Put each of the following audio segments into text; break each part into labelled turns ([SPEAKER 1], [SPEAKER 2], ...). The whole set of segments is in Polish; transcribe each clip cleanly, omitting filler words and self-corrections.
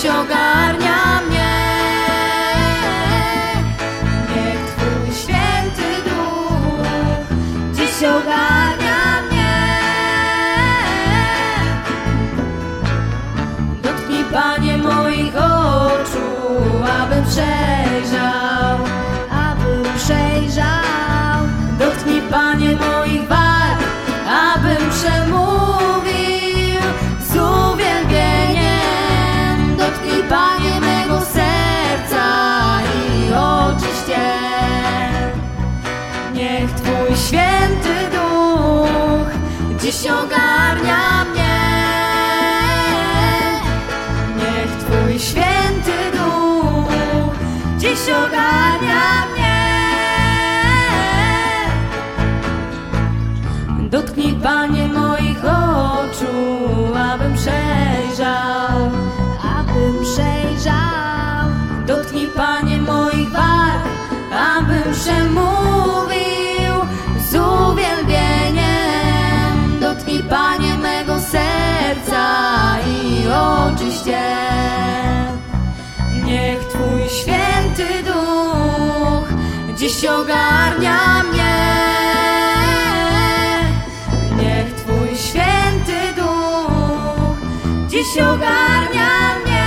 [SPEAKER 1] ogarnia mnie. Niech Twój święty duch dziś ogarnia mnie. Dotknij, Panie, moich oczu, abym przejrzał, Dotknij, Panie, moich warg, abym przemówił z uwielbieniem. Dotknij, Panie, mego serca i oczyście. Niech Twój święty duch dziś ogarnia mnie. Niech Twój święty duch dziś ogarnia mnie. Dotknij, Panie, moich oczu, abym przejrzał, Dotknij, Panie, moich warg, abym przemówił z uwielbieniem. Dotknij, Panie, mego serca i oczyście. Niech Twój święty duch dziś ogarnia mnie. Niech Twój święty duch dziś ogarnia mnie.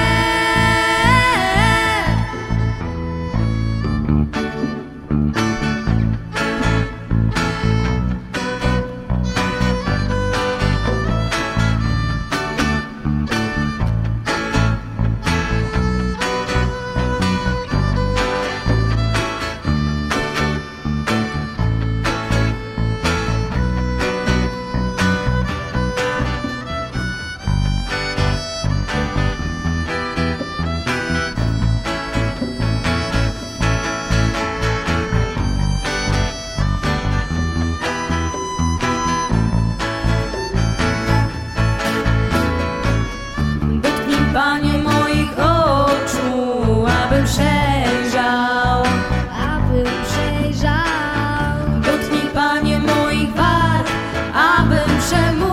[SPEAKER 1] Panie, moich oczu, abym przejrzał, Dotknij, Panie, moich warg, abym przemówił